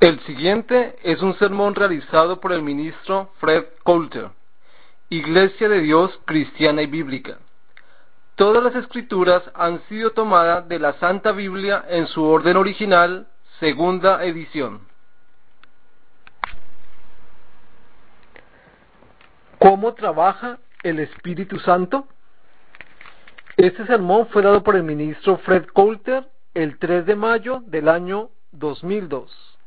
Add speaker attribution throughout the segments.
Speaker 1: El siguiente es un sermón realizado por el ministro Fred Coulter, Iglesia de Dios Cristiana y Bíblica. Todas las escrituras han sido tomadas de la Santa Biblia en su orden original, segunda edición.
Speaker 2: ¿Cómo trabaja el Espíritu Santo? Este sermón fue dado por el ministro Fred Coulter el 3 de mayo del año 2002.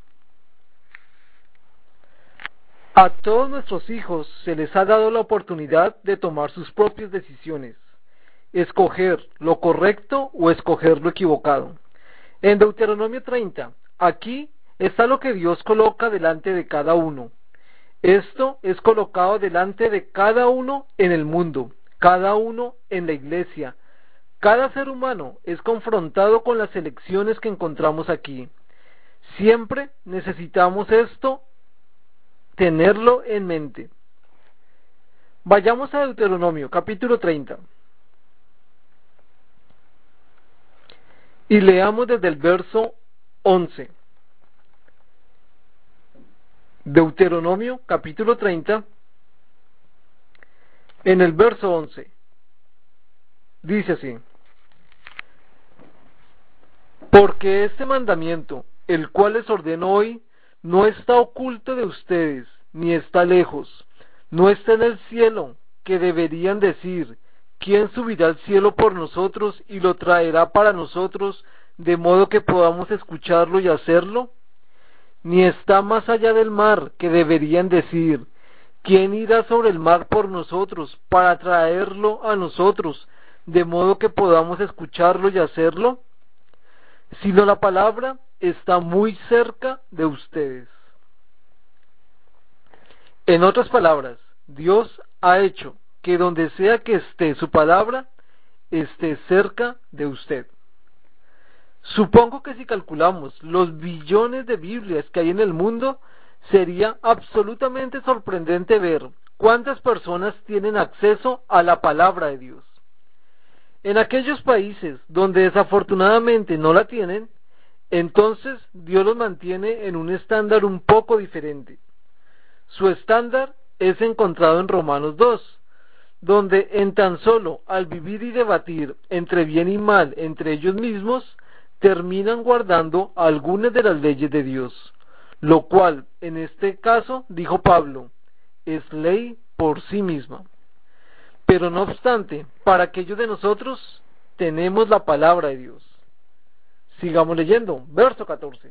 Speaker 2: A todos nuestros hijos se les ha dado la oportunidad de tomar sus propias decisiones, escoger lo correcto o escoger lo equivocado. En Deuteronomio 30, aquí está lo que Dios coloca delante de cada uno. Esto es colocado delante de cada uno en el mundo, cada uno en la iglesia. Cada ser humano es confrontado con las elecciones que encontramos aquí. Siempre necesitamos esto, tenerlo en mente. Vayamos a Deuteronomio, capítulo 30. Y leamos desde el verso 11. Deuteronomio, capítulo 30, en el verso 11. Dice así: Porque este mandamiento, el cual les ordeno hoy, no está oculto de ustedes, ni está lejos, no está en el cielo, que deberían decir: ¿quién subirá al cielo por nosotros y lo traerá para nosotros, de modo que podamos escucharlo y hacerlo? Ni está más allá del mar, que deberían decir: ¿quién irá sobre el mar por nosotros, para traerlo a nosotros, de modo que podamos escucharlo y hacerlo? Sino la palabra está muy cerca de ustedes. En otras palabras, Dios ha hecho que donde sea que esté su palabra, esté cerca de usted. Supongo que si calculamos los billones de Biblias que hay en el mundo, sería absolutamente sorprendente ver cuántas personas tienen acceso a la palabra de Dios. En aquellos países donde desafortunadamente no la tienen, entonces Dios los mantiene en un estándar un poco diferente. Su estándar es encontrado en Romanos 2, donde en tan solo al vivir y debatir entre bien y mal entre ellos mismos, terminan guardando algunas de las leyes de Dios, lo cual, en este caso, dijo Pablo, es ley por sí misma. Pero no obstante, para aquellos de nosotros, tenemos la palabra de Dios. Sigamos leyendo, verso 14.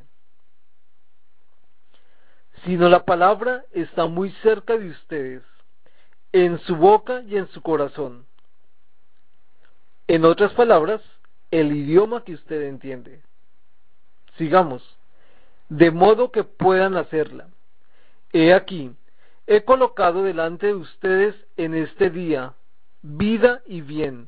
Speaker 2: Sino la palabra está muy cerca de ustedes, en su boca y en su corazón. En otras palabras, el idioma que usted entiende. Sigamos, de modo que puedan hacerla. He aquí, he colocado delante de ustedes en este día vida y bien.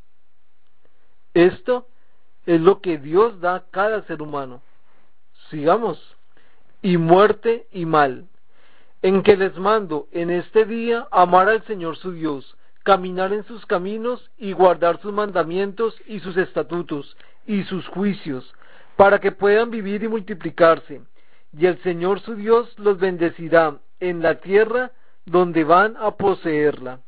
Speaker 2: Esto es lo que Dios da a cada ser humano. Sigamos, y muerte y mal, en que les mando en este día amar al Señor su Dios, caminar en sus caminos y guardar sus mandamientos y sus estatutos y sus juicios, para que puedan vivir y multiplicarse, y el Señor su Dios los bendecirá en la tierra donde van a poseerla.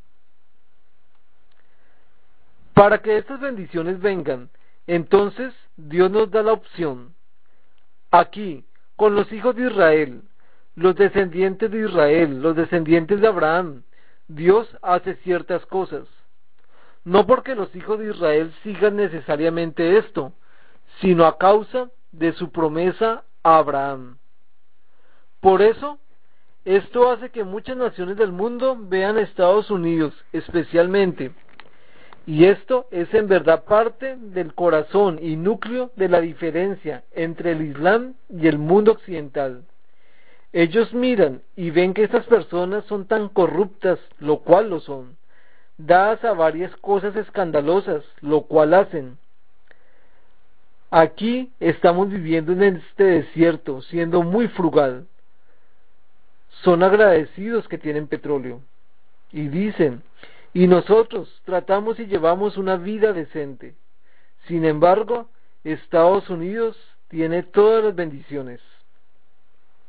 Speaker 2: Para que estas bendiciones vengan, entonces Dios nos da la opción. Aquí, con los hijos de Israel, los descendientes de Israel, los descendientes de Abraham, Dios hace ciertas cosas. No porque los hijos de Israel sigan necesariamente esto, sino a causa de su promesa a Abraham. Por eso, esto hace que muchas naciones del mundo vean a Estados Unidos especialmente, y esto es en verdad parte del corazón y núcleo de la diferencia entre el Islam y el mundo occidental. Ellos miran y ven que estas personas son tan corruptas, lo cual lo son, dadas a varias cosas escandalosas, lo cual hacen. Aquí estamos viviendo en este desierto, siendo muy frugal. Son agradecidos que tienen petróleo. Y dicen, y nosotros tratamos y llevamos una vida decente. Sin embargo, Estados Unidos tiene todas las bendiciones.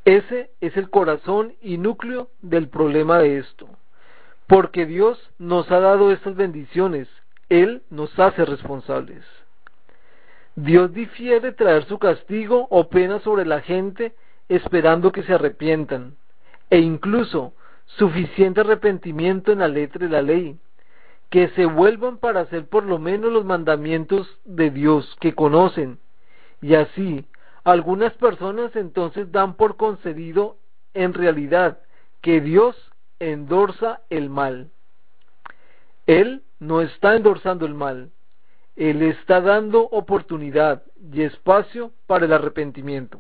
Speaker 2: Ese es el corazón y núcleo del problema de esto. Porque Dios nos ha dado estas bendiciones, Él nos hace responsables. Dios difiere traer su castigo o pena sobre la gente esperando que se arrepientan, e incluso suficiente arrepentimiento en la letra de la ley, que se vuelvan para hacer por lo menos los mandamientos de Dios que conocen, y así algunas personas entonces dan por concedido en realidad que Dios endorsa el mal. Él no está endorsando el mal, Él está dando oportunidad y espacio para el arrepentimiento.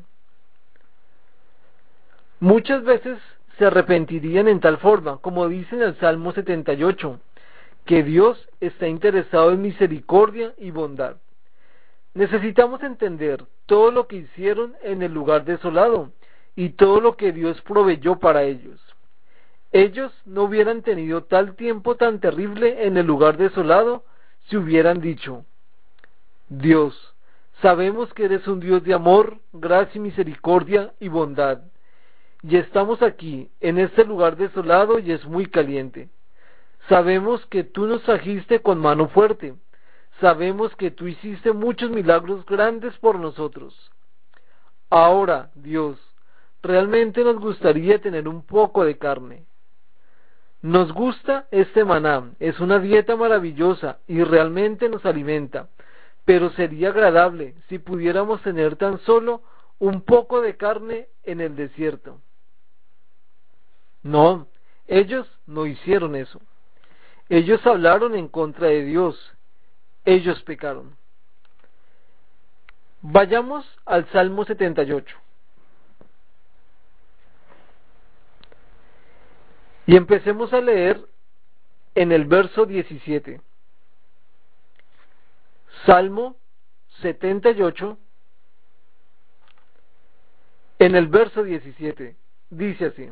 Speaker 2: Muchas veces se arrepentirían en tal forma, como dice en el Salmo 78, que Dios está interesado en misericordia y bondad. Necesitamos entender todo lo que hicieron en el lugar desolado y todo lo que Dios proveyó para ellos. Ellos no hubieran tenido tal tiempo tan terrible en el lugar desolado si hubieran dicho: Dios, sabemos que eres un Dios de amor, gracia y misericordia y bondad, y estamos aquí en este lugar desolado y es muy caliente. Sabemos que tú nos trajiste con mano fuerte. Sabemos que tú hiciste muchos milagros grandes por nosotros. Ahora, Dios, realmente nos gustaría tener un poco de carne. Nos gusta este maná, es una dieta maravillosa y realmente nos alimenta, pero sería agradable si pudiéramos tener tan solo un poco de carne en el desierto. No, ellos no hicieron eso. Ellos hablaron en contra de Dios. Ellos pecaron. Vayamos al Salmo 78. Y empecemos a leer en el verso 17. Salmo 78, en el verso 17, dice así: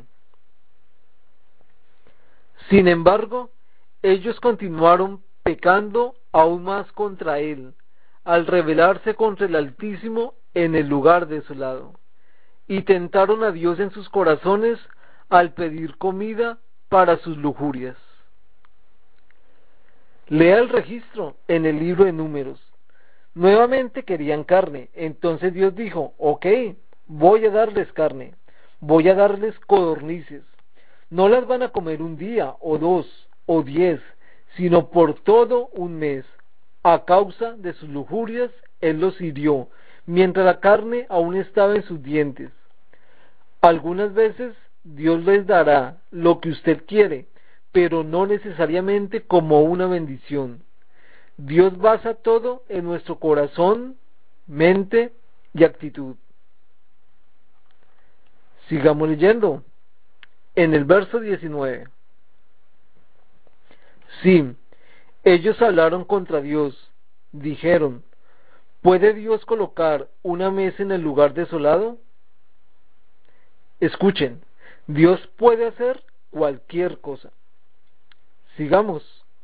Speaker 2: Sin embargo, ellos continuaron pecando aún más contra él, al rebelarse contra el Altísimo en el lugar desolado, y tentaron a Dios en sus corazones al pedir comida para sus lujurias. Lea el registro en el libro de Números. Nuevamente querían carne, entonces Dios dijo: ok, voy a darles carne, voy a darles codornices. No las van a comer un día, o 2, o 10, sino por todo un mes. A causa de sus lujurias, Él los hirió, mientras la carne aún estaba en sus dientes. Algunas veces Dios les dará lo que usted quiere, pero no necesariamente como una bendición. Dios basa todo en nuestro corazón, mente y actitud. Sigamos leyendo. En el verso 19. Sí, ellos hablaron contra Dios. Dijeron: ¿puede Dios colocar una mesa en el lugar desolado? Escuchen, Dios puede hacer cualquier cosa. Sigamos.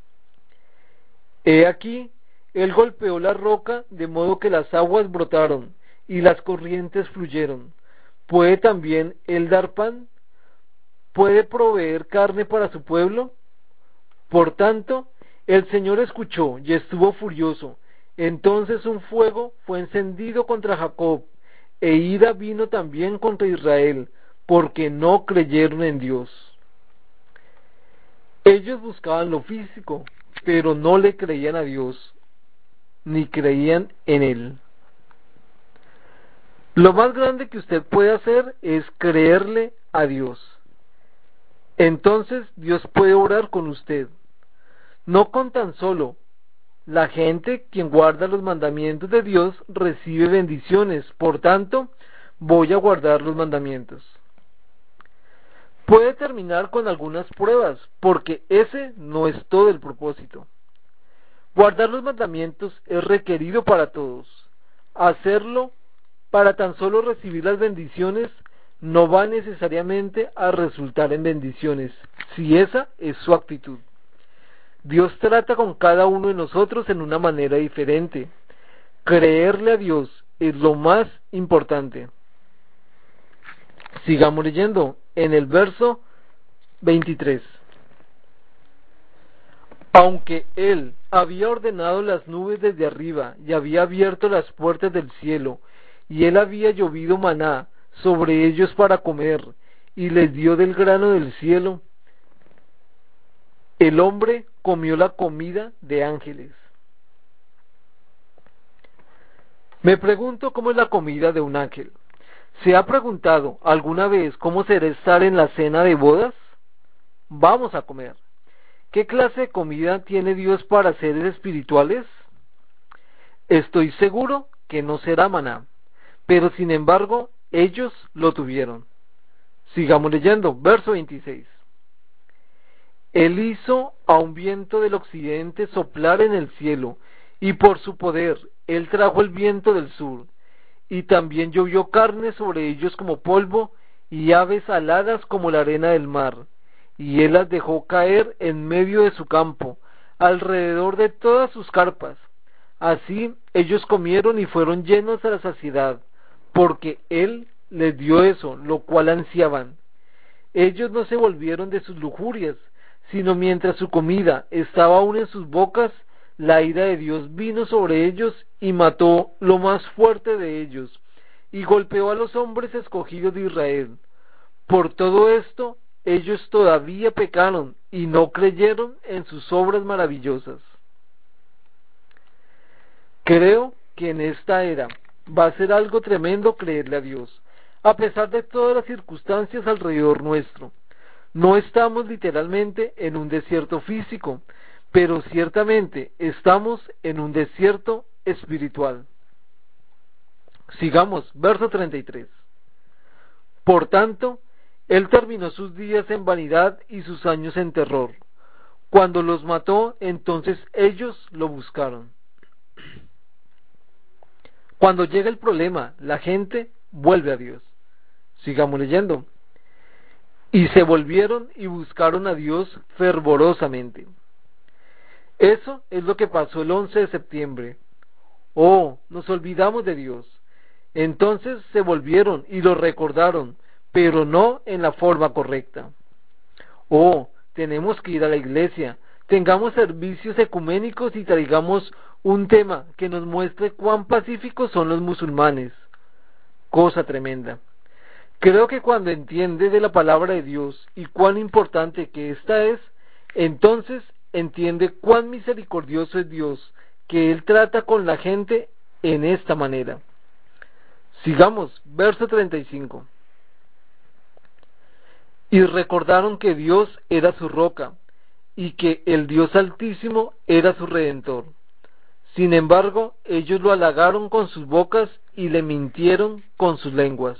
Speaker 2: He aquí, Él golpeó la roca de modo que las aguas brotaron y las corrientes fluyeron. ¿Puede también Él dar pan? ¿Puede proveer carne para su pueblo? Por tanto, el Señor escuchó y estuvo furioso. Entonces un fuego fue encendido contra Jacob, e ira vino también contra Israel, porque no creyeron en Dios. Ellos buscaban lo físico, pero no le creían a Dios, ni creían en Él. Lo más grande que usted puede hacer es creerle a Dios. Entonces Dios puede orar con usted. No con tan solo la gente quien guarda los mandamientos de Dios recibe bendiciones, por tanto, voy a guardar los mandamientos. Puede terminar con algunas pruebas, porque ese no es todo el propósito. Guardar los mandamientos es requerido para todos. Hacerlo para tan solo recibir las bendiciones no va necesariamente a resultar en bendiciones, si esa es su actitud. Dios trata con cada uno de nosotros en una manera diferente. Creerle a Dios es lo más importante. Sigamos leyendo en el verso 23. Aunque él había ordenado las nubes desde arriba y había abierto las puertas del cielo, y él había llovido maná sobre ellos para comer, y les dio del grano del cielo, el hombre comió la comida de ángeles. Me pregunto cómo es la comida de un ángel. ¿Se ha preguntado alguna vez cómo será estar en la cena de bodas? Vamos a comer. ¿Qué clase de comida tiene Dios para seres espirituales? Estoy seguro que no será maná, pero sin embargo ellos lo tuvieron. Sigamos leyendo, verso 26. Él hizo a un viento del occidente soplar en el cielo, y por su poder él trajo el viento del sur, y también llovió carne sobre ellos como polvo, y aves aladas como la arena del mar, y él las dejó caer en medio de su campo, alrededor de todas sus carpas. Así ellos comieron y fueron llenos a la saciedad, porque él les dio eso, lo cual ansiaban. Ellos no se volvieron de sus lujurias, sino mientras su comida estaba aún en sus bocas, la ira de Dios vino sobre ellos y mató lo más fuerte de ellos, y golpeó a los hombres escogidos de Israel. Por todo esto, ellos todavía pecaron y no creyeron en sus obras maravillosas. Creo que en esta era va a ser algo tremendo creerle a Dios, a pesar de todas las circunstancias alrededor nuestro. No estamos literalmente en un desierto físico, pero ciertamente estamos en un desierto espiritual. Sigamos, verso 33. Por tanto, él terminó sus días en vanidad y sus años en terror. Cuando los mató, entonces ellos lo buscaron. Cuando llega el problema, la gente vuelve a Dios. Sigamos leyendo. Y se volvieron y buscaron a Dios fervorosamente. Eso es lo que pasó el 11 de septiembre. Oh, nos olvidamos de Dios. Entonces se volvieron y lo recordaron, pero no en la forma correcta. Oh, tenemos que ir a la iglesia, tengamos servicios ecuménicos y traigamos un tema que nos muestre cuán pacíficos son los musulmanes. Cosa tremenda. Creo que cuando entiende de la palabra de Dios y cuán importante que ésta es, entonces entiende cuán misericordioso es Dios, que Él trata con la gente en esta manera. Sigamos, verso 35. Y recordaron que Dios era su roca, y que el Dios Altísimo era su Redentor. Sin embargo, ellos lo halagaron con sus bocas y le mintieron con sus lenguas.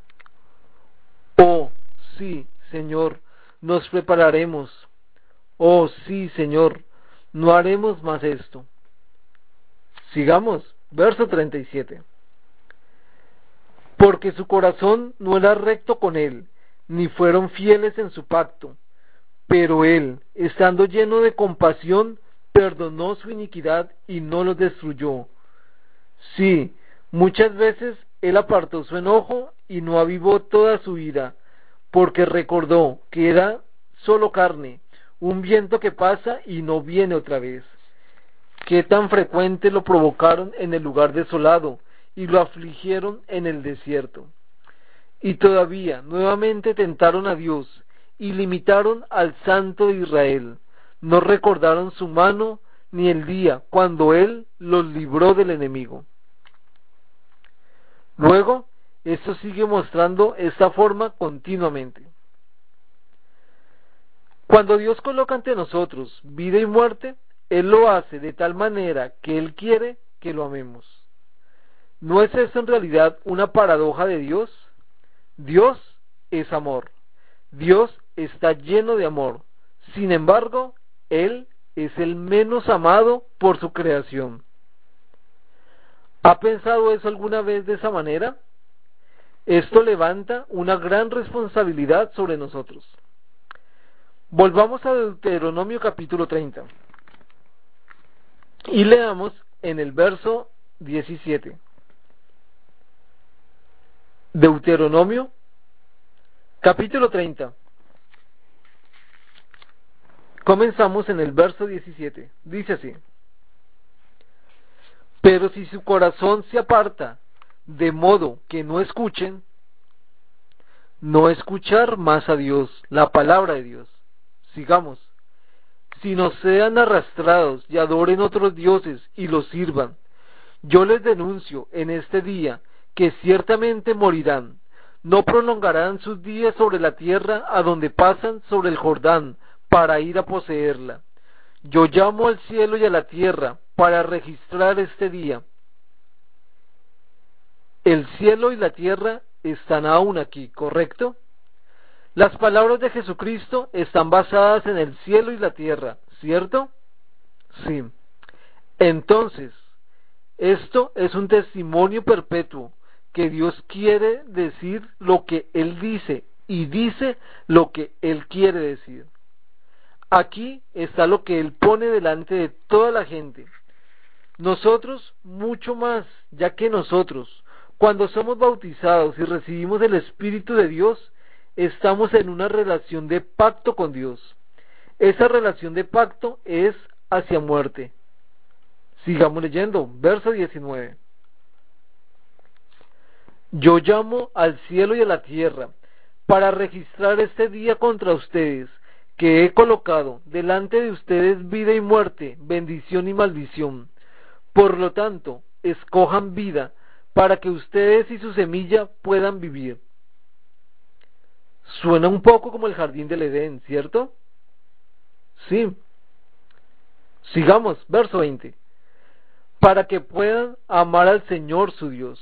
Speaker 2: Oh, sí, Señor, nos prepararemos. Oh, sí, Señor, no haremos más esto. Sigamos, verso 37. Porque su corazón no era recto con él, ni fueron fieles en su pacto. Pero él, estando lleno de compasión, perdonó su iniquidad y no los destruyó. Sí, muchas veces él apartó su enojo y no avivó toda su ira, porque recordó que era solo carne, un viento que pasa y no viene otra vez. Qué tan frecuente lo provocaron en el lugar desolado y lo afligieron en el desierto. Y todavía nuevamente tentaron a Dios y limitaron al Santo de Israel. No recordaron su mano ni el día cuando Él los libró del enemigo. Luego, esto sigue mostrando esta forma continuamente. Cuando Dios coloca ante nosotros vida y muerte, Él lo hace de tal manera que Él quiere que lo amemos. ¿No es eso en realidad una paradoja de Dios? Dios es amor. Dios está lleno de amor. Sin embargo, Él es el menos amado por su creación. ¿Ha pensado eso alguna vez de esa manera? Esto levanta una gran responsabilidad sobre nosotros. Volvamos a Deuteronomio capítulo 30 y leamos en el verso 17. Deuteronomio Capítulo 30. Comenzamos en el verso 17. Dice así: Pero si su corazón se aparta, de modo que no escuchen, no escuchar más a Dios, la palabra de Dios. Sigamos. Si no sean arrastrados y adoren otros dioses y los sirvan, yo les denuncio en este día que ciertamente morirán. No prolongarán sus días sobre la tierra a donde pasan sobre el Jordán para ir a poseerla. Yo llamo al cielo y a la tierra para registrar este día. El cielo y la tierra están aún aquí, ¿correcto? Las palabras de Jesucristo están basadas en el cielo y la tierra, ¿cierto? Sí. Entonces, esto es un testimonio perpetuo, que Dios quiere decir lo que Él dice y dice lo que Él quiere decir. Aquí está lo que Él pone delante de toda la gente. Nosotros mucho más, ya que nosotros, cuando somos bautizados y recibimos el Espíritu de Dios, estamos en una relación de pacto con Dios. Esa relación de pacto es hacia muerte. Sigamos leyendo, verso 19. Yo llamo al cielo y a la tierra para registrar este día contra ustedes, que he colocado delante de ustedes vida y muerte, bendición y maldición. Por lo tanto, escojan vida para que ustedes y su semilla puedan vivir. Suena un poco como el jardín del Edén, ¿cierto? Sí. Sigamos, verso 20. Para que puedan amar al Señor su Dios.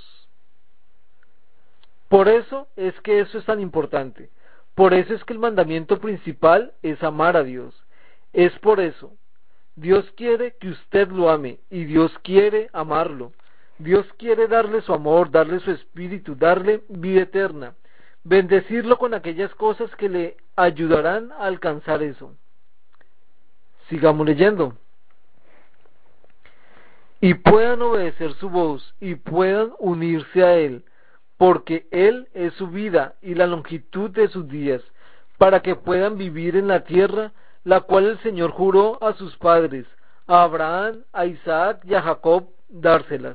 Speaker 2: Por eso es que eso es tan importante. Por eso es que el mandamiento principal es amar a Dios. Es por eso. Dios quiere que usted lo ame y Dios quiere amarlo. Dios quiere darle su amor, darle su espíritu, darle vida eterna, bendecirlo con aquellas cosas que le ayudarán a alcanzar eso. Sigamos leyendo. Y puedan obedecer su voz y puedan unirse a Él, porque Él es su vida y la longitud de sus días, para que puedan vivir en la tierra, la cual el Señor juró a sus padres, a Abraham, a Isaac y a Jacob, dárselas.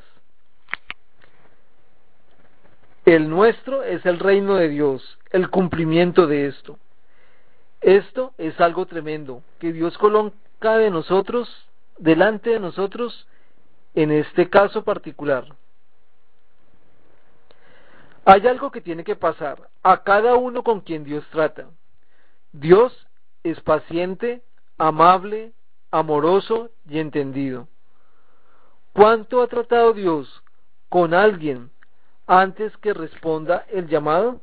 Speaker 2: El nuestro es el reino de Dios, el cumplimiento de esto. Esto es algo tremendo, que Dios coloca de nosotros, delante de nosotros, en este caso particular. Hay algo que tiene que pasar a cada uno con quien Dios trata. Dios es paciente, amable, amoroso y entendido. ¿Cuánto ha tratado Dios con alguien antes que responda el llamado?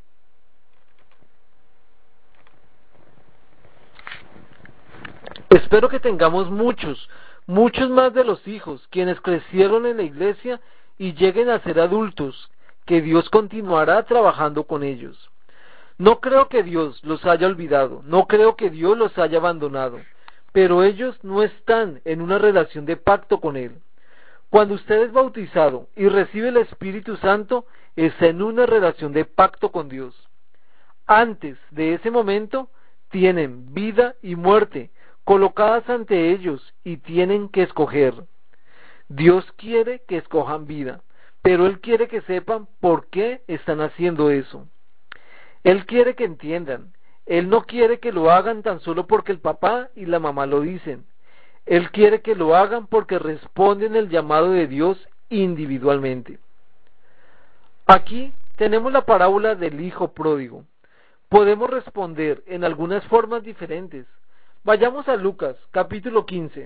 Speaker 2: Espero que tengamos muchos más de los hijos, quienes crecieron en la iglesia y lleguen a ser adultos, que Dios continuará trabajando con ellos. No creo que Dios los haya olvidado, no creo que Dios los haya abandonado, pero ellos no están en una relación de pacto con Él. Cuando usted es bautizado y recibe el Espíritu Santo, está en una relación de pacto con Dios. Antes de ese momento, tienen vida y muerte colocadas ante ellos y tienen que escoger. Dios quiere que escojan vida, pero Él quiere que sepan por qué están haciendo eso. Él quiere que entiendan. Él no quiere que lo hagan tan solo porque el papá y la mamá lo dicen. Él quiere que lo hagan porque responden el llamado de Dios individualmente. Aquí tenemos la parábola del hijo pródigo. Podemos responder en algunas formas diferentes. Vayamos a Lucas, capítulo 15.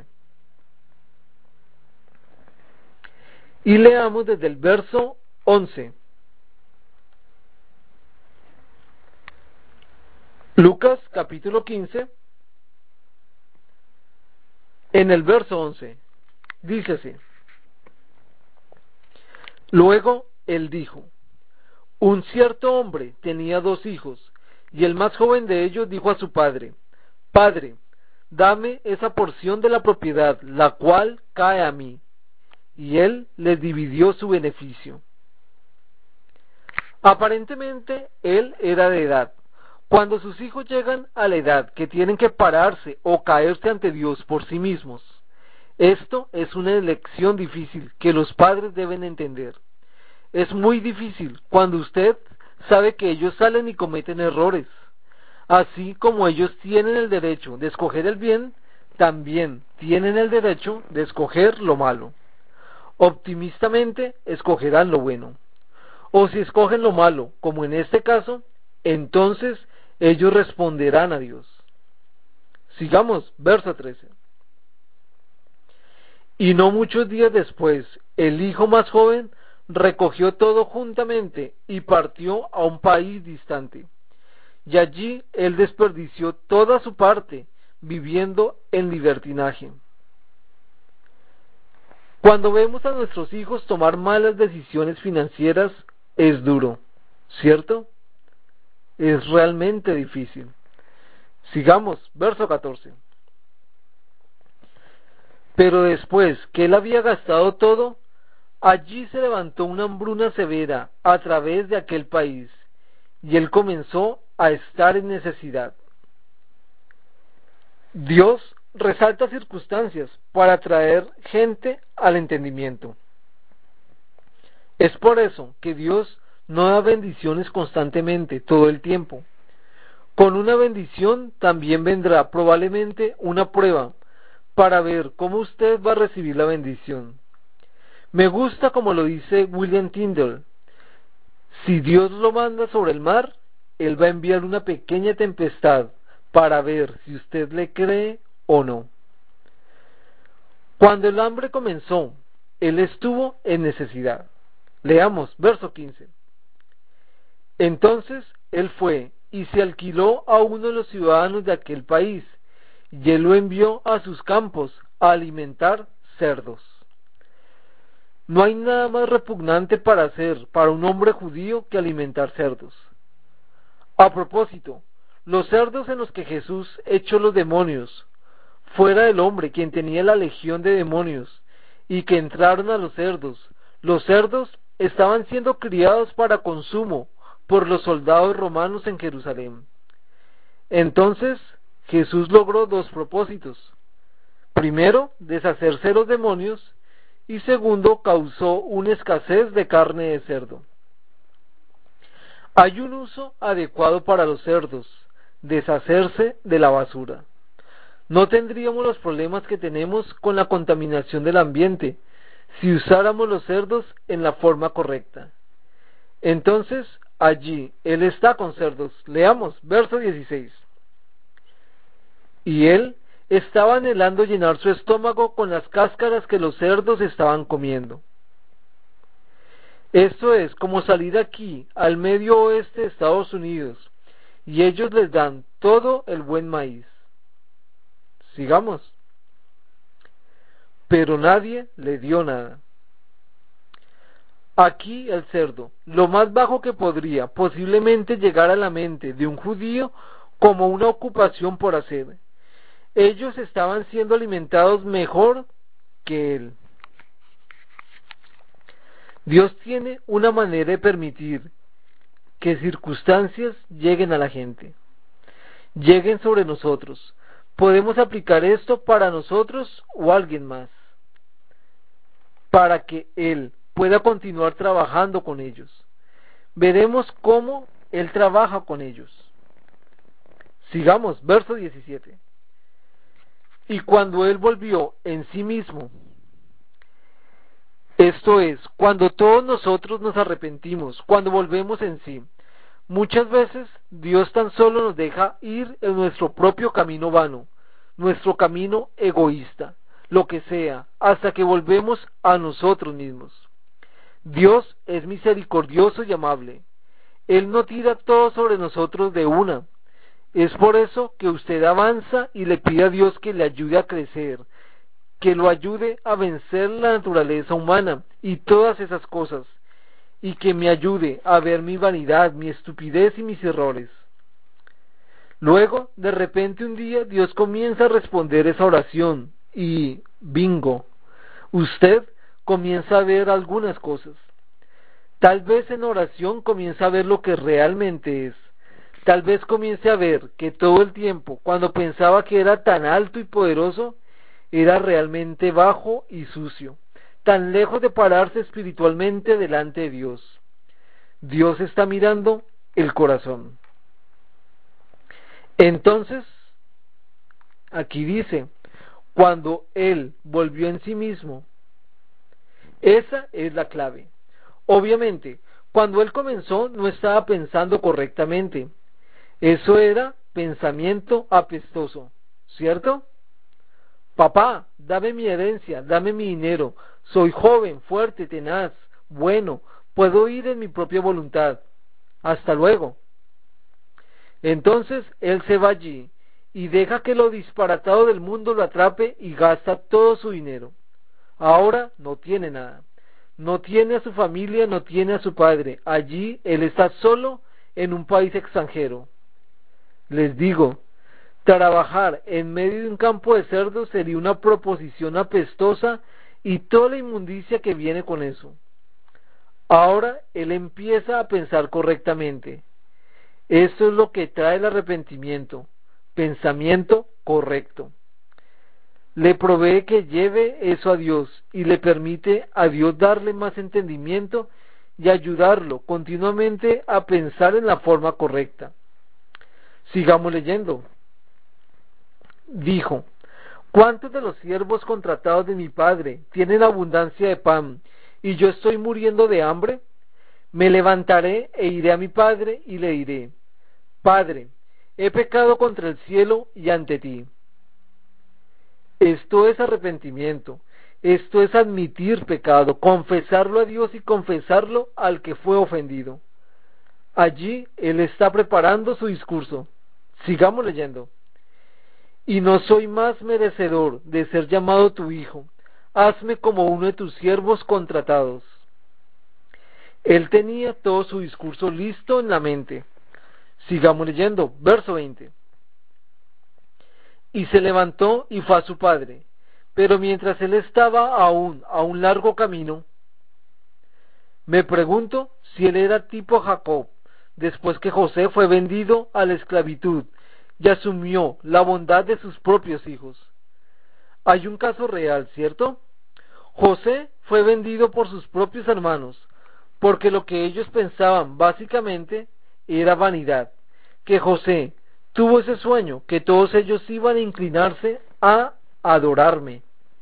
Speaker 2: Y leamos desde el verso 11. Lucas, capítulo 15, en el verso 11. Dice así: Luego él dijo: Un cierto hombre tenía 2 hijos, y el más joven de ellos dijo a su padre: Padre, dame esa porción de la propiedad, la cual cae a mí. Y él les dividió su beneficio. Aparentemente él era de edad, Cuando sus hijos llegan a la edad que tienen que pararse o caerse ante Dios por sí mismos, esto es una elección difícil que los padres deben entender. Es muy difícil cuando usted sabe que ellos salen y cometen errores. Así como ellos tienen el derecho de escoger el bien, también tienen el derecho de escoger lo malo. Optimistamente escogerán lo bueno. O si escogen lo malo, como en este caso, entonces ellos responderán a Dios. Sigamos, verso 13. Y no muchos días después, el hijo más joven recogió todo juntamente y partió a un país distante. Y allí él desperdició toda su parte, viviendo en libertinaje. Cuando vemos a nuestros hijos tomar malas decisiones financieras, es duro, ¿cierto? Es realmente difícil. Sigamos, verso 14. Pero después que él había gastado todo, allí se levantó una hambruna severa a través de aquel país, y él comenzó a estar en necesidad. Dios resalta circunstancias para traer gente al entendimiento. Es por eso que Dios no da bendiciones constantemente, todo el tiempo. Con una bendición también vendrá probablemente una prueba para ver cómo usted va a recibir la bendición. Me gusta como lo dice William Tyndale. Si Dios lo manda sobre el mar, Él va a enviar una pequeña tempestad para ver si usted le cree o no. Cuando el hambre comenzó, Él estuvo en necesidad. Leamos, verso 15. Entonces Él fue y se alquiló a uno de los ciudadanos de aquel país, y Él lo envió a sus campos a alimentar cerdos. No hay nada más repugnante para hacer para un hombre judío que alimentar cerdos. A propósito, los cerdos en los que Jesús echó los demonios, fuera del hombre quien tenía la legión de demonios, y que entraron a los cerdos estaban siendo criados para consumo por los soldados romanos en Jerusalén. Entonces, Jesús logró dos propósitos. Primero, deshacerse de los demonios, y segundo, causó una escasez de carne de cerdo. Hay un uso adecuado para los cerdos, deshacerse de la basura. No tendríamos los problemas que tenemos con la contaminación del ambiente si usáramos los cerdos en la forma correcta. Entonces, allí Él está con cerdos. Leamos, verso 16. Y Él estaba anhelando llenar su estómago con las cáscaras que los cerdos estaban comiendo. Esto es como salir aquí al medio oeste de Estados Unidos y ellos les dan todo el buen maíz. Sigamos. Pero nadie le dio nada. Aquí el cerdo, lo más bajo que podría posiblemente llegar a la mente de un judío como una ocupación por hacer. Ellos estaban siendo alimentados mejor que él. Dios tiene una manera de permitir que circunstancias lleguen a la gente, lleguen sobre nosotros. Podemos aplicar esto para nosotros o alguien más, para que Él pueda continuar trabajando con ellos. Veremos cómo Él trabaja con ellos. Sigamos, verso 17. Y cuando Él volvió en sí mismo, esto es, cuando todos nosotros nos arrepentimos, cuando volvemos en sí, muchas veces Dios tan solo nos deja ir en nuestro propio camino vano, nuestro camino egoísta, lo que sea, hasta que volvemos a nosotros mismos. Dios es misericordioso y amable. Él no tira todo sobre nosotros de una. Es por eso que usted avanza y le pide a Dios que le ayude a crecer, que lo ayude a vencer la naturaleza humana y todas esas cosas, y que me ayude a ver mi vanidad, mi estupidez y mis errores. Luego, de repente un día, Dios comienza a responder esa oración y, bingo, usted comienza a ver algunas cosas. Tal vez en oración comienza a ver lo que realmente es. Tal vez comience a ver que todo el tiempo, cuando pensaba que era tan alto y poderoso, era realmente bajo y sucio, tan lejos de pararse espiritualmente delante de Dios. Dios está mirando el corazón. Entonces, aquí dice, cuando él volvió en sí mismo, esa es la clave. Obviamente, cuando él comenzó no estaba pensando correctamente. Eso era pensamiento apestoso, ¿cierto? Papá, dame mi herencia, dame mi dinero. Soy joven, fuerte, tenaz, bueno, puedo ir en mi propia voluntad. Hasta luego. Entonces él se va allí y deja que lo disparatado del mundo lo atrape y gasta todo su dinero. Ahora no tiene nada. No tiene a su familia, no tiene a su padre. Allí él está solo en un país extranjero. Les digo, trabajar en medio de un campo de cerdos sería una proposición apestosa y toda la inmundicia que viene con eso. Ahora él empieza a pensar correctamente. Esto es lo que trae el arrepentimiento, pensamiento correcto. Le provee que lleve eso a Dios y le permite a Dios darle más entendimiento y ayudarlo continuamente a pensar en la forma correcta. Sigamos leyendo. Dijo, ¿cuántos de los siervos contratados de mi padre tienen abundancia de pan y yo estoy muriendo de hambre? Me levantaré e iré a mi padre y le diré, Padre, he pecado contra el cielo y ante ti. Esto es arrepentimiento, esto es admitir pecado, confesarlo a Dios y confesarlo al que fue ofendido. Allí él está preparando su discurso. Sigamos leyendo. Y no soy más merecedor de ser llamado tu hijo. Hazme como uno de tus siervos contratados. Él tenía todo su discurso listo en la mente. Sigamos leyendo, verso 20. Y se levantó y fue a su padre. Pero mientras él estaba aún a un largo camino, me pregunto si él era tipo Jacob, después que José fue vendido a la esclavitud y asumió la bondad de sus propios hijos. Hay un caso real, ¿cierto? José fue vendido por sus propios hermanos, porque lo que ellos pensaban básicamente era vanidad, que José tuvo ese sueño, que todos ellos iban a inclinarse a adorarme.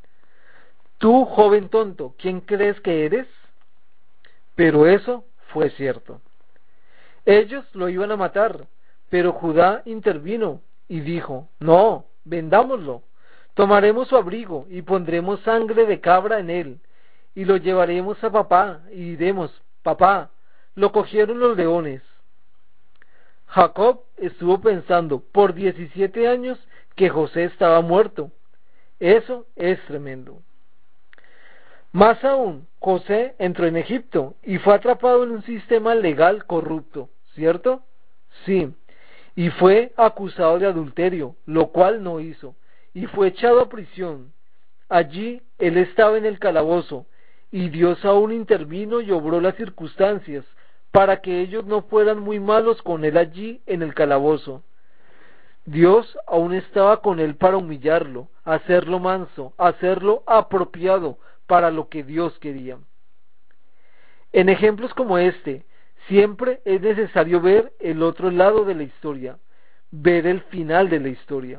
Speaker 2: Tú, joven tonto, ¿quién crees que eres? Pero eso fue cierto. Ellos lo iban a matar, pero Judá intervino y dijo, no, vendámoslo, tomaremos su abrigo y pondremos sangre de cabra en él, y lo llevaremos a papá y diremos, papá, lo cogieron los leones. Jacob estuvo pensando por 17 años que José estaba muerto. Eso es tremendo. Más aún, José entró en Egipto y fue atrapado en un sistema legal corrupto, ¿cierto? Sí. Y fue acusado de adulterio, lo cual no hizo, y fue echado a prisión. Allí él estaba en el calabozo, y Dios aún intervino y obró las circunstancias para que ellos no fueran muy malos con él allí en el calabozo. Dios aún estaba con él para humillarlo, hacerlo manso, hacerlo apropiado para lo que Dios quería. En ejemplos como este, siempre es necesario ver el otro lado de la historia, ver el final de la historia.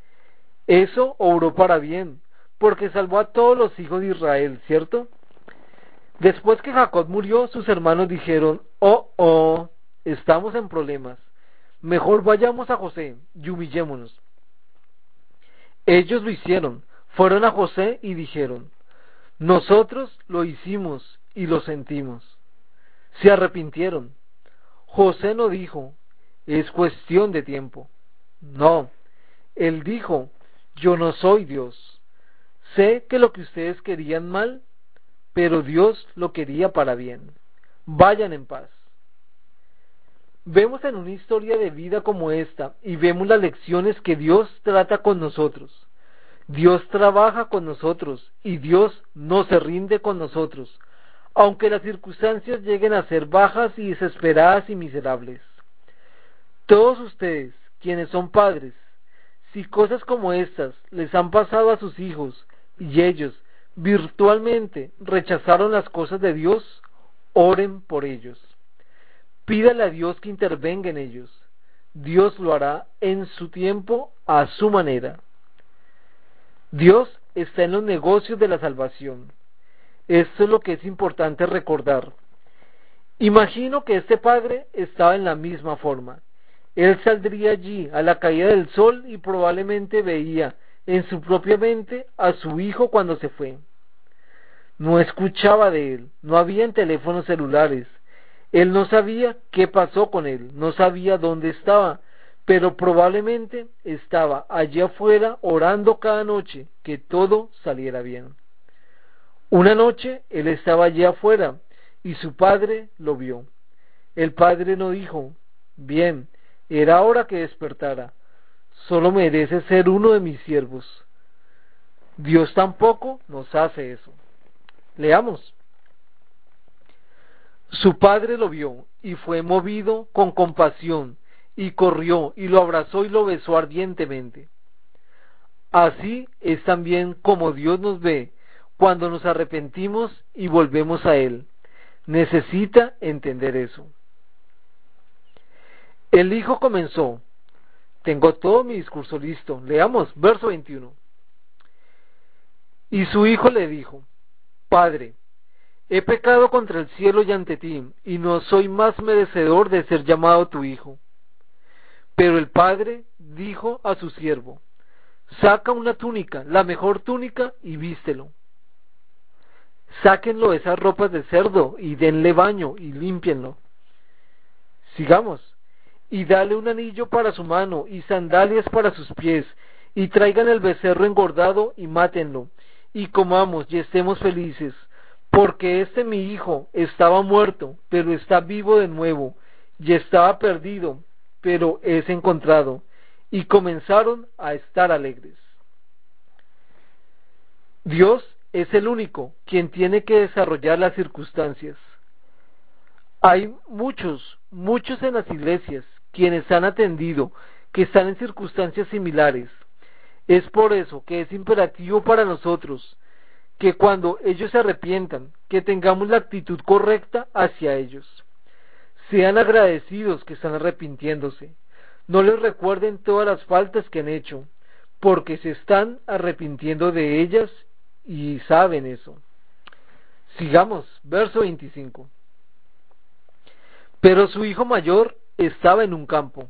Speaker 2: Eso obró para bien, porque salvó a todos los hijos de Israel, ¿cierto? Después que Jacob murió, sus hermanos dijeron, estamos en problemas. Mejor vayamos a José y humillémonos. Ellos lo hicieron, fueron a José y dijeron, nosotros lo hicimos y lo sentimos. Se arrepintieron. José no dijo, es cuestión de tiempo. No, él dijo, yo no soy Dios. Sé que lo que ustedes querían mal, pero Dios lo quería para bien. Vayan en paz. Vemos en una historia de vida como esta y vemos las lecciones que Dios trata con nosotros. Dios trabaja con nosotros y Dios no se rinde con nosotros, aunque las circunstancias lleguen a ser bajas y desesperadas y miserables. Todos ustedes, quienes son padres, si cosas como estas les han pasado a sus hijos y ellos virtualmente rechazaron las cosas de Dios, oren por ellos. Pídale a Dios que intervenga en ellos. Dios lo hará en su tiempo, a su manera. Dios está en los negocios de la salvación. Esto es lo que es importante recordar. Imagino que este padre estaba en la misma forma. Él saldría allí a la caída del sol y probablemente veía en su propia mente a su hijo cuando se fue. No escuchaba de él, no habían teléfonos celulares. Él no sabía qué pasó con él, no sabía dónde estaba, pero probablemente estaba allí afuera orando cada noche que todo saliera bien. Una noche él estaba allí afuera y su padre lo vio. El padre no dijo: bien, era hora que despertara, solo merece ser uno de mis siervos. Dios tampoco nos hace eso. Leamos. Su padre lo vio y fue movido con compasión y corrió y lo abrazó y lo besó ardientemente. Así es también como Dios nos ve cuando nos arrepentimos y volvemos a Él. Necesita entender eso. El hijo comenzó. Tengo todo mi discurso listo. Leamos, verso 21. Y su hijo le dijo: Padre, he pecado contra el cielo y ante ti, y no soy más merecedor de ser llamado tu hijo. Pero el padre dijo a su siervo: saca una túnica, la mejor túnica, y vístelo. Sáquenlo esas ropas de cerdo, y denle baño, y límpienlo. Sigamos. Y dale un anillo para su mano, y sandalias para sus pies, y traigan el becerro engordado, y mátenlo, y comamos, y estemos felices, porque este mi hijo estaba muerto, pero está vivo de nuevo, y estaba perdido, pero es encontrado. Y comenzaron a estar alegres. Dios es el único quien tiene que desarrollar las circunstancias. Hay muchos en las iglesias quienes han atendido que están en circunstancias similares. Es por eso que es imperativo para nosotros que cuando ellos se arrepientan, que tengamos la actitud correcta hacia ellos. Sean agradecidos que están arrepintiéndose. No les recuerden todas las faltas que han hecho, porque se están arrepintiendo de ellas y saben eso. Sigamos, verso 25. Pero su hijo mayor estaba en un campo.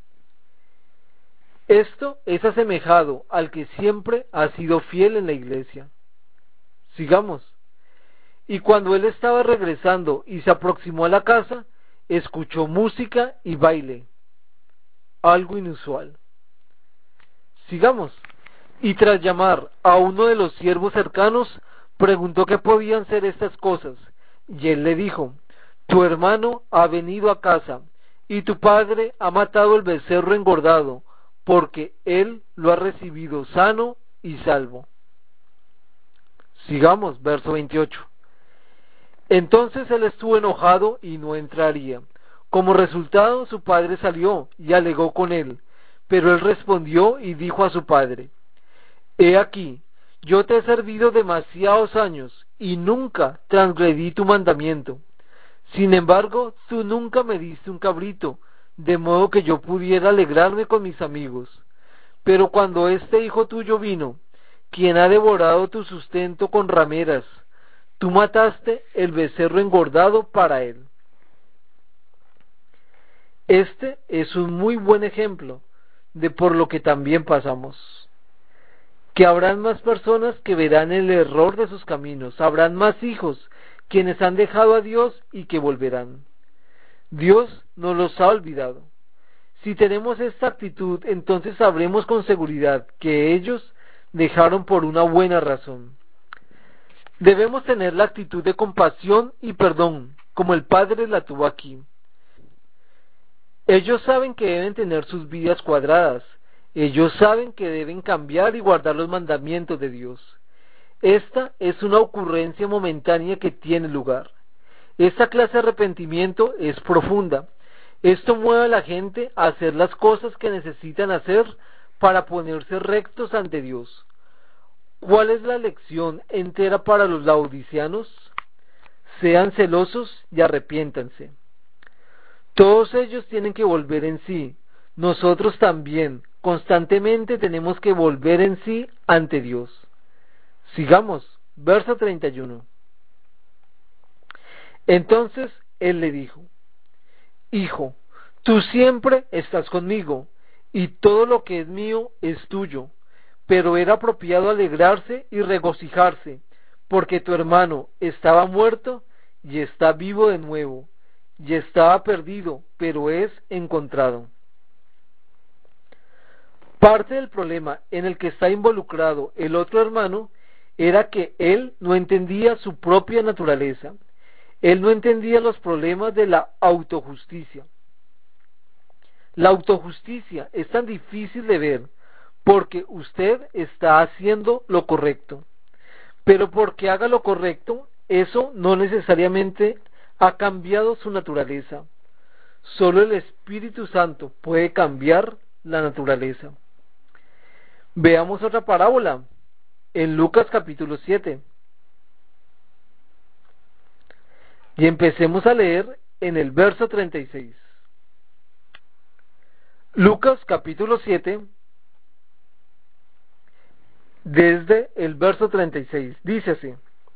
Speaker 2: Esto es asemejado al que siempre ha sido fiel en la iglesia. Sigamos. Y cuando él estaba regresando y se aproximó a la casa, escuchó música y baile, algo inusual. Sigamos. Y tras llamar a uno de los siervos cercanos, preguntó qué podían ser estas cosas. Y él le dijo: tu hermano ha venido a casa, y tu padre ha matado el becerro engordado, porque él lo ha recibido sano y salvo. Sigamos, verso 28. Entonces él estuvo enojado y no entraría. Como resultado, su padre salió y alegó con él, pero él respondió y dijo a su padre: he aquí, yo te he servido demasiados años y nunca transgredí tu mandamiento. Sin embargo, tú nunca me diste un cabrito, de modo que yo pudiera alegrarme con mis amigos. Pero cuando este hijo tuyo vino, quien ha devorado tu sustento con rameras, tú mataste el becerro engordado para él. Este es un muy buen ejemplo de por lo que también pasamos. Que habrán más personas que verán el error de sus caminos, habrán más hijos quienes han dejado a Dios y que volverán. Dios no los ha olvidado. Si tenemos esta actitud, entonces sabremos con seguridad que ellos dejaron por una buena razón. Debemos tener la actitud de compasión y perdón, como el Padre la tuvo aquí. Ellos saben que deben tener sus vidas cuadradas. Ellos saben que deben cambiar y guardar los mandamientos de Dios. Esta es una ocurrencia momentánea que tiene lugar. Esta clase de arrepentimiento es profunda. Esto mueve a la gente a hacer las cosas que necesitan hacer para ponerse rectos ante Dios. ¿Cuál es la lección entera para los laodiceanos? Sean celosos y arrepiéntanse. Todos ellos tienen que volver en sí. Nosotros también constantemente tenemos que volver en sí ante Dios. Sigamos, verso 31. Entonces él le dijo: Hijo, tú siempre estás conmigo, y todo lo que es mío es tuyo. Pero era apropiado alegrarse y regocijarse, porque tu hermano estaba muerto y está vivo de nuevo, y estaba perdido, pero es encontrado. Parte del problema en el que está involucrado el otro hermano era que él no entendía su propia naturaleza. Él no entendía los problemas de la autojusticia. La autojusticia es tan difícil de ver porque usted está haciendo lo correcto. Pero porque haga lo correcto, eso no necesariamente ha cambiado su naturaleza. Solo el Espíritu Santo puede cambiar la naturaleza. Veamos otra parábola en Lucas capítulo 7. Y empecemos a leer en el verso 36. Lucas capítulo 7, desde el verso 36, dice así: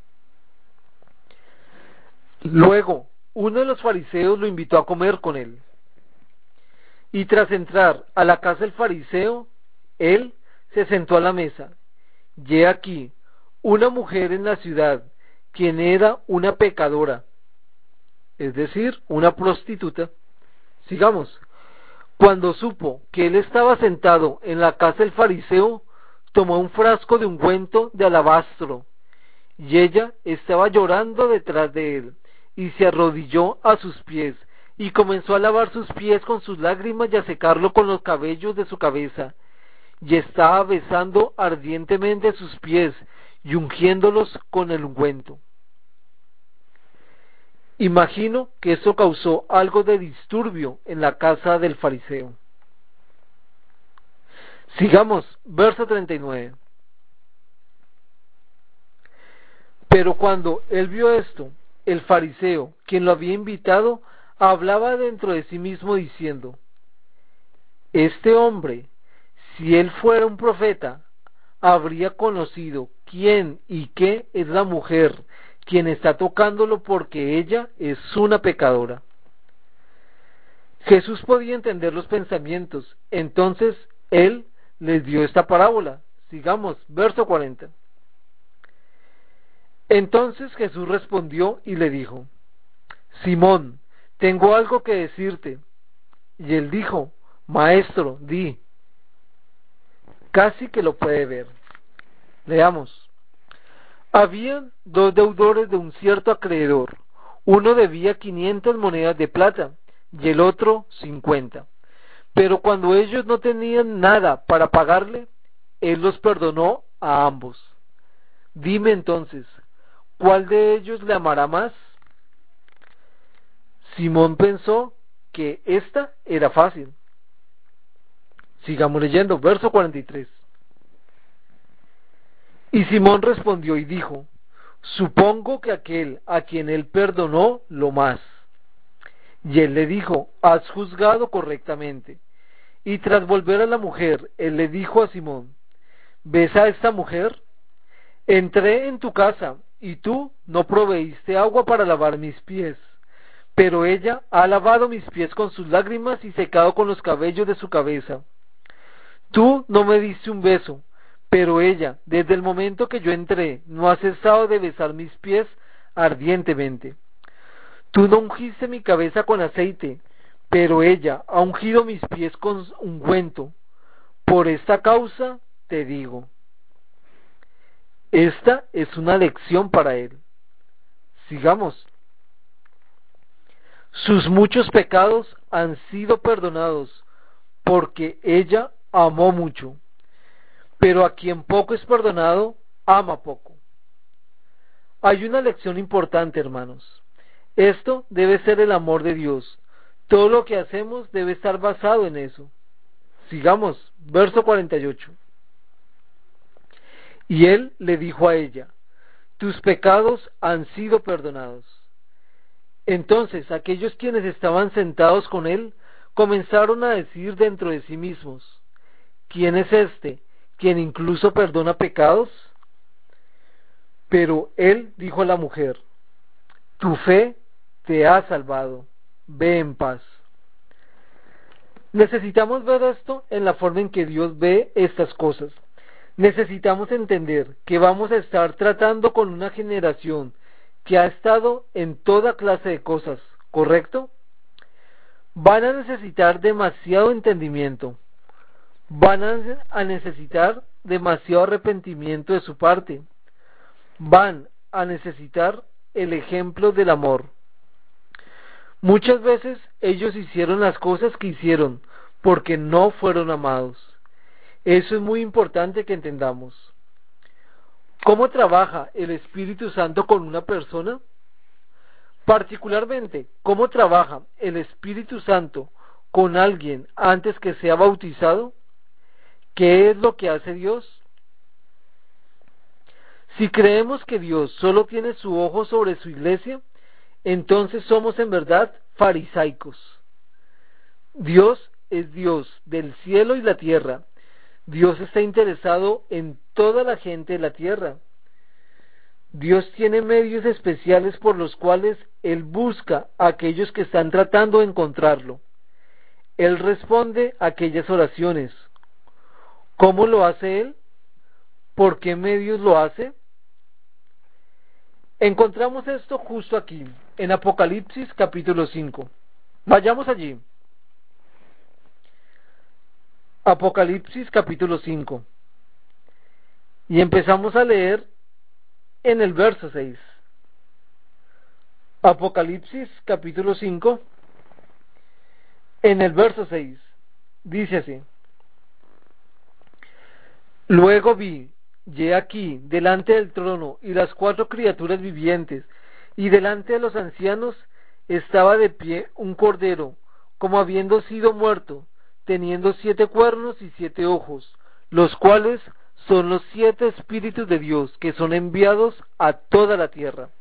Speaker 2: Luego, uno de los fariseos lo invitó a comer con él. Y tras entrar a la casa del fariseo, él se sentó a la mesa. Y he aquí, una mujer en la ciudad, quien era una pecadora, es decir, una prostituta. Sigamos. Cuando supo que él estaba sentado en la casa del fariseo, tomó un frasco de ungüento de alabastro, y ella estaba llorando detrás de él, y se arrodilló a sus pies, y comenzó a lavar sus pies con sus lágrimas y a secarlo con los cabellos de su cabeza, y estaba besando ardientemente sus pies y ungiéndolos con el ungüento. Imagino que eso causó algo de disturbio en la casa del fariseo. Sigamos, verso 39. Pero cuando él vio esto, el fariseo, quien lo había invitado, hablaba dentro de sí mismo diciendo: Este hombre, si él fuera un profeta, habría conocido quién y qué es la mujer quien está tocándolo, porque ella es una pecadora. Jesús podía entender los pensamientos, entonces él les dio esta parábola. Sigamos, verso 40. Entonces Jesús respondió y le dijo: Simón, tengo algo que decirte. Y él dijo: Maestro, di. Casi que lo puede ver. Leamos. Habían dos deudores de un cierto acreedor. Uno debía 500 monedas de plata y el otro 50. Pero cuando ellos no tenían nada para pagarle, él los perdonó a ambos. Dime entonces, ¿cuál de ellos le amará más? Simón pensó que esta era fácil. Sigamos leyendo, verso 43. Y Simón respondió y dijo: Supongo que aquel a quien él perdonó lo más. Y él le dijo: Has juzgado correctamente. Y tras volver a la mujer, él le dijo a Simón: ¿Ves a esta mujer? Entré en tu casa y tú no proveíste agua para lavar mis pies, pero ella ha lavado mis pies con sus lágrimas y secado con los cabellos de su cabeza. Tú no me diste un beso, pero ella, desde el momento que yo entré, no ha cesado de besar mis pies ardientemente. Tú no ungiste mi cabeza con aceite, pero ella ha ungido mis pies con ungüento. Por esta causa te digo. Esta es una lección para él. Sigamos. Sus muchos pecados han sido perdonados, porque ella amó mucho. Pero a quien poco es perdonado, ama poco. Hay una lección importante, hermanos. Esto debe ser el amor de Dios. Todo lo que hacemos debe estar basado en eso. Sigamos, verso 48. Y él le dijo a ella: tus pecados han sido perdonados. Entonces aquellos quienes estaban sentados con él comenzaron a decir dentro de sí mismos: ¿quién es este, quien incluso perdona pecados? Pero él dijo a la mujer: tu fe te ha salvado, ve en paz. Necesitamos ver esto en la forma en que Dios ve estas cosas. Necesitamos entender que vamos a estar tratando con una generación que ha estado en toda clase de cosas, ¿correcto? Van a necesitar demasiado entendimiento, van a necesitar demasiado arrepentimiento de su parte, van a necesitar el ejemplo del amor. Muchas veces ellos hicieron las cosas que hicieron porque no fueron amados. Eso es muy importante que entendamos. ¿Cómo trabaja el Espíritu Santo con una persona? Particularmente, ¿cómo trabaja el Espíritu Santo con alguien antes que sea bautizado? ¿Qué es lo que hace Dios? Si creemos que Dios solo tiene su ojo sobre su iglesia, entonces somos en verdad farisaicos. Dios es Dios del cielo y la tierra. Dios está interesado en toda la gente de la tierra. Dios tiene medios especiales por los cuales Él busca a aquellos que están tratando de encontrarlo. Él responde a aquellas oraciones. ¿Cómo lo hace Él? ¿Por qué medios lo hace? Encontramos esto justo aquí, en Apocalipsis capítulo 5. Vayamos allí. Apocalipsis capítulo 5. Y empezamos a leer en el verso 6. Apocalipsis capítulo 5, en el verso 6. Dice así: luego vi, y he aquí, delante del trono y las 4 criaturas vivientes, y delante de los ancianos estaba de pie un cordero, como habiendo sido muerto, teniendo 7 cuernos y 7 ojos, los cuales son los 7 espíritus de Dios que son enviados a toda la tierra.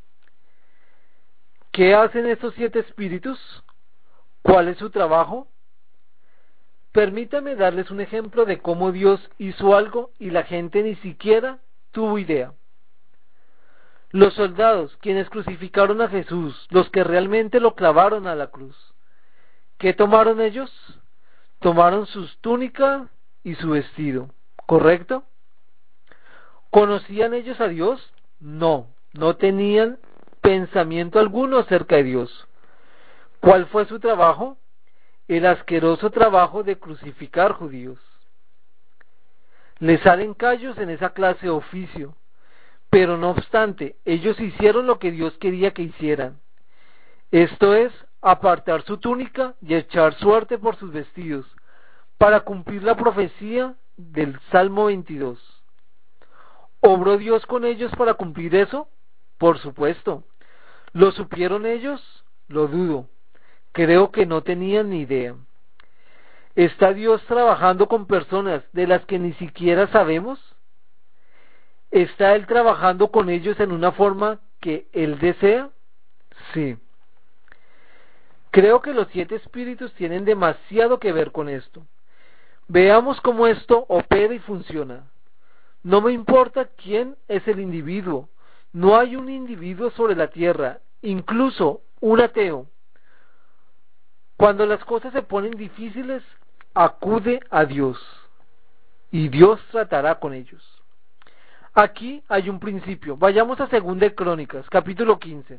Speaker 2: ¿Qué hacen estos 7 espíritus? ¿Cuál es su trabajo? Permítame darles un ejemplo de cómo Dios hizo algo y la gente ni siquiera tuvo idea. Los soldados, quienes crucificaron a Jesús, los que realmente lo clavaron a la cruz, ¿qué tomaron ellos? Tomaron sus túnicas y su vestido, ¿correcto? ¿Conocían ellos a Dios? No, no tenían pensamiento alguno acerca de Dios. ¿Cuál fue su trabajo? El asqueroso trabajo de crucificar judíos. Les salen callos en esa clase de oficio, pero no obstante, ellos hicieron lo que Dios quería que hicieran. Esto es, apartar su túnica y echar suerte por sus vestidos, para cumplir la profecía del Salmo 22. ¿Obró Dios con ellos para cumplir eso? Por supuesto. ¿Lo supieron ellos? Lo dudo. Creo que no tenían ni idea. ¿Está Dios trabajando con personas de las que ni siquiera sabemos? ¿Está Él trabajando con ellos en una forma que Él desea? Sí. Creo que los 7 espíritus tienen demasiado que ver con esto. Veamos cómo esto opera y funciona. No me importa quién es el individuo. No hay un individuo sobre la tierra, incluso un ateo. Cuando las cosas se ponen difíciles, acude a Dios y Dios tratará con ellos. Aquí hay un principio. Vayamos a 2 de Crónicas, capítulo 15.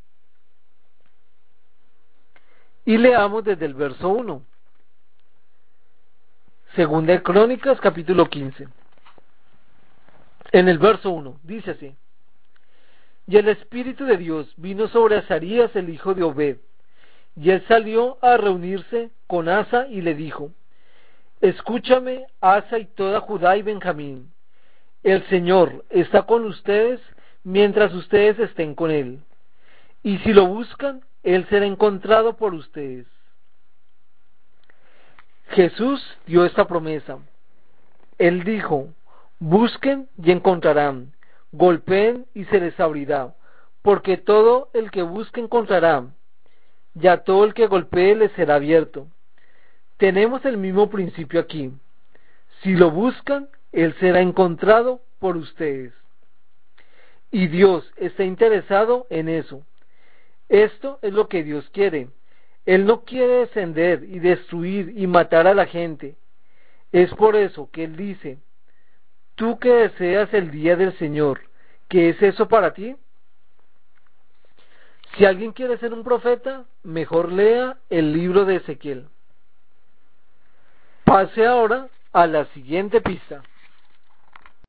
Speaker 2: Y leamos desde el verso 1. 2 de Crónicas, capítulo 15. En el verso 1, dice así: y el Espíritu de Dios vino sobre Azarías el hijo de Obed, y él salió a reunirse con Asa y le dijo: escúchame, Asa y toda Judá y Benjamín, el Señor está con ustedes mientras ustedes estén con él, y si lo buscan, él será encontrado por ustedes. Jesús dio esta promesa. Él dijo: busquen y encontrarán, golpeen y se les abrirá, porque todo el que busque encontrará, y a todo el que golpee le será abierto. Tenemos el mismo principio aquí. Si lo buscan, Él será encontrado por ustedes. Y Dios está interesado en eso. Esto es lo que Dios quiere. Él no quiere descender y destruir y matar a la gente. Es por eso que Él dice: tú que deseas el día del Señor, ¿qué es eso para ti? Si alguien quiere ser un profeta, mejor lea el libro de Ezequiel. Pase ahora a la siguiente pista.